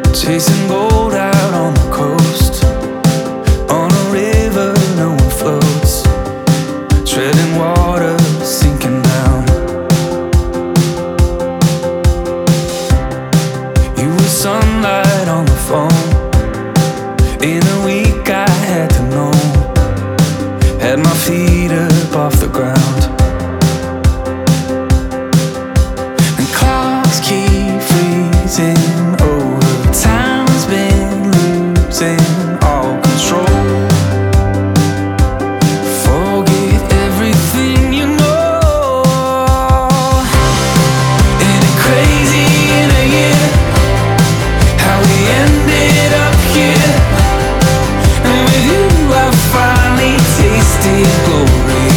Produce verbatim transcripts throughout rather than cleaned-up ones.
Chasing gold out on the coast, on a river no one floats, treading water, sinking down. You were sunlight on the phone. In a week I had to know, had my feet up off the ground. And clocks keep freezing over, time's been losing all control. Forget everything you know. Ain't it crazy in a year how we ended up here? And with you I finally tasted glory.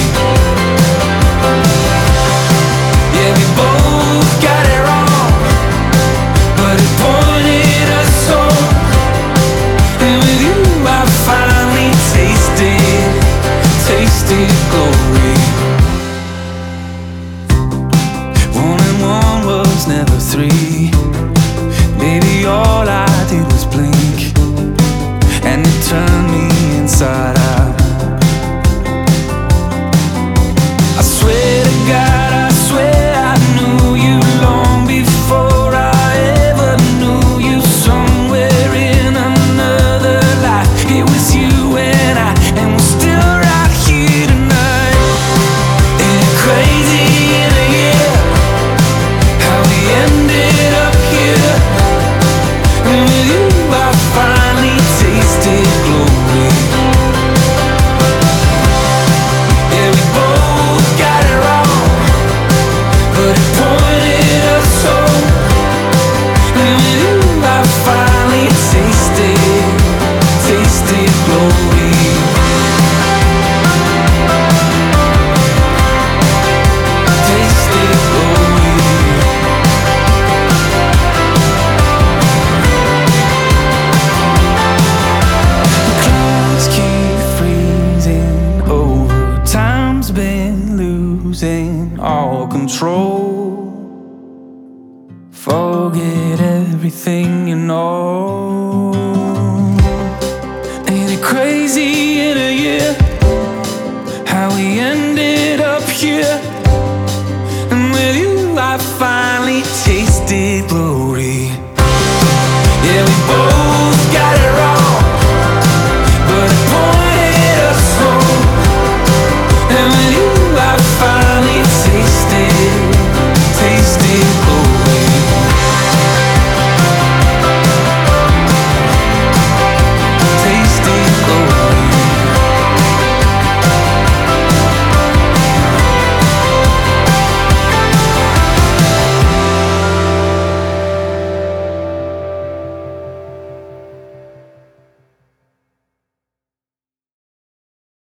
Yeah, we both got it wrong, but it pointed us home. And with you I finally tasted, tasted glory. One and one was never three. Maybe all I did was blink, and it turned me inside out. I swear to God, I swear I knew you long before I ever knew you. Somewhere in another life, it was you and I, and we're still right here tonight. Ain't it crazy in a year how we ended up here? And with you I finally tasted glory. Yeah, we both got it wrong, but it pointed us home. And with you I finally tasted, tasted glory. Tasted glory. Clouds keep freezing over, time's been losing all control. Forget everything you know. Ain't it crazy